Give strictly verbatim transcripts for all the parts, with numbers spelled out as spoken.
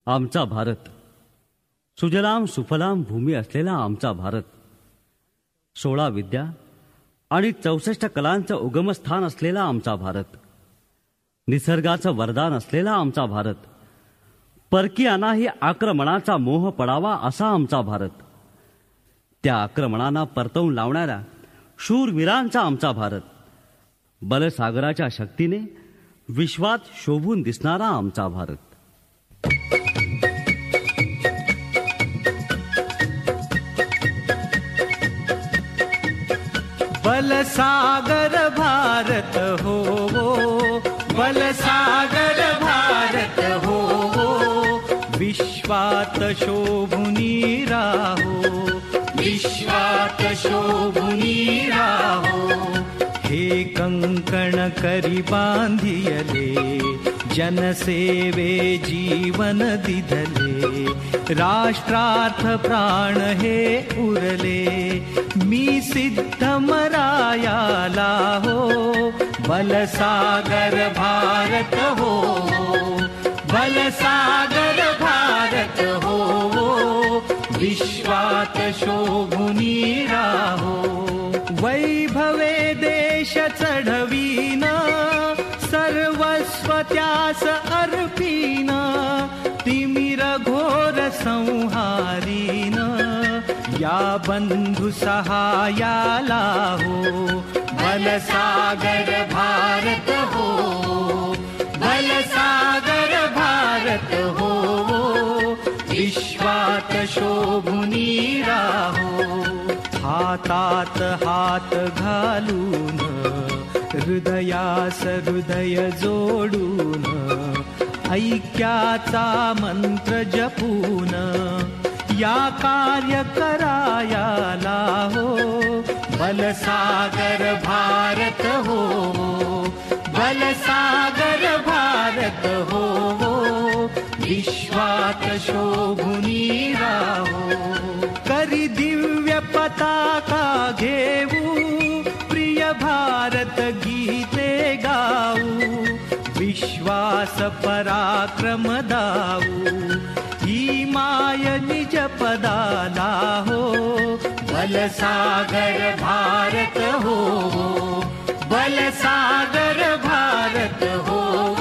आमचा भारत, सुजलाम सुफलाम भूमी असलेला आमचा भारत, सोळा विद्या आणि चौसष्ट कलांचं उगमस्थान असलेला आमचा भारत, निसर्गाचं वरदान असलेला आमचा भारत, परकीयांनाही आक्रमणाचा मोह पडावा असा आमचा भारत, त्या आक्रमणांना परतवून लावणाऱ्या शूरवीरांचा आमचा भारत, बलसागराच्या शक्तीने विश्वात शोभून दिसणारा आमचा भारत. बलसागर भारत हो, बलसागर भारत हो, विश्वात शोभुनी राहो, विश्वात शोभुनी राहो. हे कंकण करी बांधियले, जनसेवे जीवन दिधले, राष्ट्रार्थ प्राण हे उरले, मी सिद्ध मरायाला हो, बलसागर भारत हो, बलसागर भारत हो, विश्वात शोभुनी राहो. वैभवे देश चढवीन, सर्वस्व त्यास अर्पीन, तिमिर घोर संहारीन, या बंधु सहायाला हो, बलसागर भारत हो, बलसागर भारत हो, विश्वात शोभुनी राहो. हातात हात घालून, हृदयास हृदय जोडून, ऐक्याचा मंत्र जपून, या कार्य करायाला हो, बलसागर भारत हो, बलसागर भारत हो, विश्वात शोभुनी राहो. करी दिव्य पताका घेऊ, प्रिय भारत गीते गाऊ, विश्वास पराक्रम दाऊ, ही माय निज पदाला हो, बलसागर भारत हो, बलसागर भारत हो,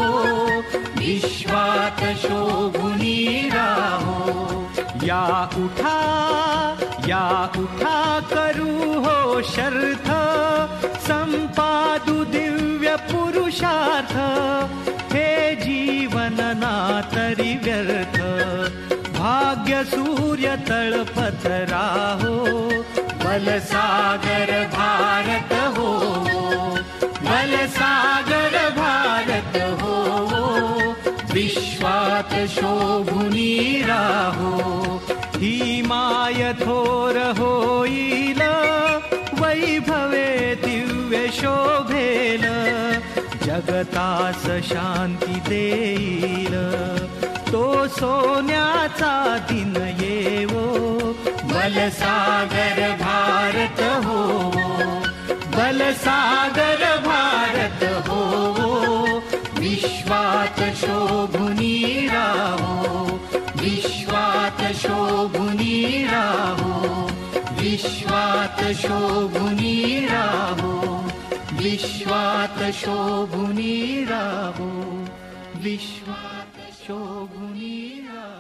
विश्वात शोभुनी राहो. या उठा या उठा करू हो शर्थ, संपादू दिव्य पुरुषार्थ, हे जीवन ना तरी व्यर्थ, भाग्य सूर्य तळपत राहो, बलसागर भारत हो, बलसागर भारत हो, विश्वात शोभुनी राहो. ही माय थोर होईल, वैभवे दिव्य शोभेल, जगतास शांती देईल, तो सोन्याचा दिन येवो, बलसागर भारत हो, बलसागर भारत हो, विश्वात शोभुनी राहो, विश्वात शोभुनी राहो, विश्वात शोभुनी राहो, विश्वात शोभुनी राहो, विश्वात शोभुनी राहो.